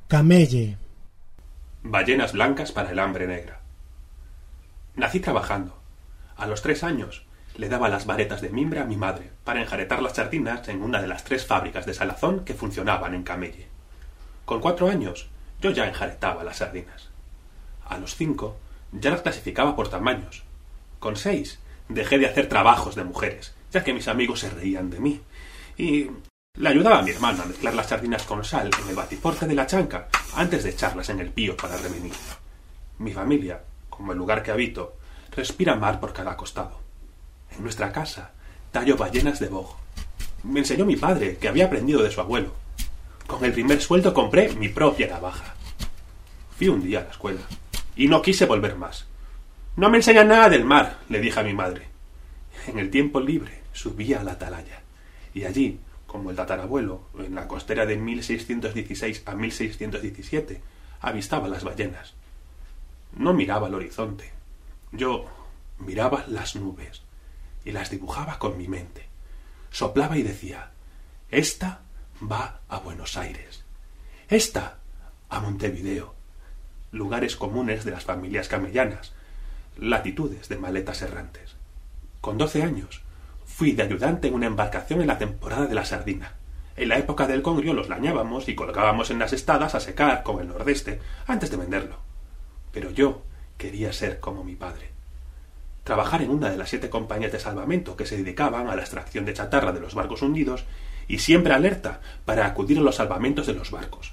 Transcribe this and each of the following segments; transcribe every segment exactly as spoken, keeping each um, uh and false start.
Camelle. Ballenas blancas para el hambre negra. Nací trabajando. A los tres años le daba las varetas de mimbre a mi madre para enjaretar las sardinas en una de las tres fábricas de salazón que funcionaban en Camelle. Con cuatro años yo ya enjaretaba las sardinas. A los cinco ya las clasificaba por tamaños. Con seis dejé de hacer trabajos de mujeres, ya que mis amigos se reían de mí. Y le ayudaba a mi hermana a mezclar las sardinas con sal en el batiporte de la chanca antes de echarlas en el pío para revenir. Mi familia, como el lugar que habito, respira mar por cada costado. En nuestra casa tallo ballenas de boj. Me enseñó mi padre, que había aprendido de su abuelo. Con el primer sueldo compré mi propia navaja. Fui un día a la escuela y no quise volver más. No me enseñan nada del mar, le dije a mi madre. En el tiempo libre subía a la atalaya y allí, como el tatarabuelo, en la costera de mil seiscientos dieciséis a mil seiscientos diecisiete, avistaba las ballenas. No miraba al horizonte. Yo miraba las nubes y las dibujaba con mi mente. Soplaba y decía: esta va a Buenos Aires, esta a Montevideo, lugares comunes de las familias camellanas, latitudes de maletas errantes. Con doce años fui de ayudante en una embarcación en la temporada de la sardina. En la época del congrio los lañábamos y colgábamos en las estadas a secar con el nordeste antes de venderlo. Pero yo quería ser como mi padre. Trabajar en una de las siete compañías de salvamento que se dedicaban a la extracción de chatarra de los barcos hundidos y siempre alerta para acudir a los salvamentos de los barcos.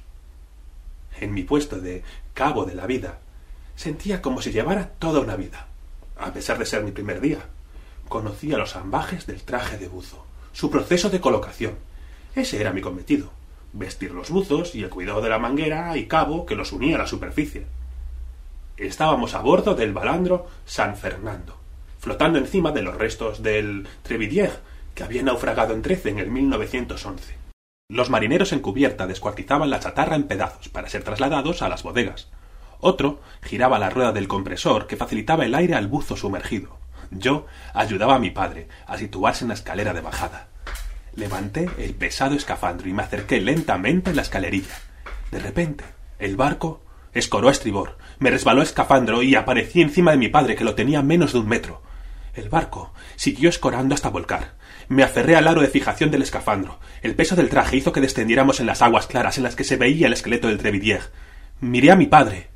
En mi puesto de cabo de la vida sentía como si llevara toda una vida. A pesar de ser mi primer día, conocía los ambajes del traje de buzo, su proceso de colocación. Ese era mi cometido: vestir los buzos y el cuidado de la manguera y cabo que los unía a la superficie. Estábamos a bordo del balandro San Fernando, flotando encima de los restos del Trevidier, que había naufragado en Trece en el mil novecientos once. Los marineros en cubierta descuartizaban la chatarra en pedazos para ser trasladados a las bodegas. Otro giraba la rueda del compresor que facilitaba el aire al buzo sumergido. Yo ayudaba a mi padre a situarse en la escalera de bajada. Levanté el pesado escafandro y me acerqué lentamente en la escalerilla. De repente, el barco escoró a estribor, me resbaló el escafandro y aparecí encima de mi padre, que lo tenía a menos de un metro. El barco siguió escorando hasta volcar. Me aferré al aro de fijación del escafandro. El peso del traje hizo que descendiéramos en las aguas claras en las que se veía el esqueleto del Trevidier. Miré a mi padre.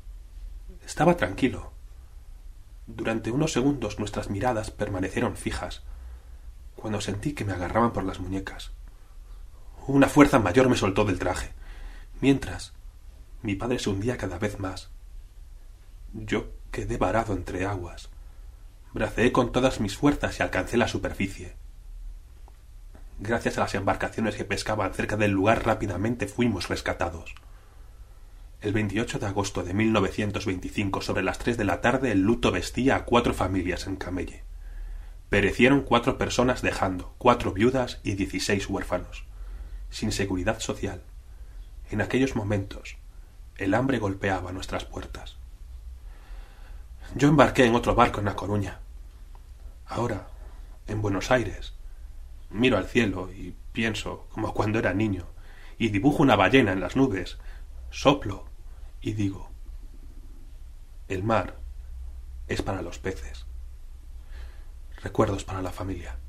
Estaba tranquilo. Durante unos segundos nuestras miradas permanecieron fijas, cuando sentí que me agarraban por las muñecas. Una fuerza mayor me soltó del traje, mientras mi padre se hundía cada vez más. Yo quedé varado entre aguas. Braceé con todas mis fuerzas y alcancé la superficie. Gracias a las embarcaciones que pescaban cerca del lugar rápidamente fuimos rescatados. El veintiocho de agosto de mil novecientos veinticinco, sobre las tres de la tarde, el luto vestía a cuatro familias en Camelle. Perecieron cuatro personas, dejando cuatro viudas y dieciséis huérfanos. Sin seguridad social. En aquellos momentos, el hambre golpeaba nuestras puertas. Yo embarqué en otro barco en La Coruña. Ahora, en Buenos Aires, miro al cielo y pienso como cuando era niño, y dibujo una ballena en las nubes, soplo y digo: el mar es para los peces. Recuerdos para la familia.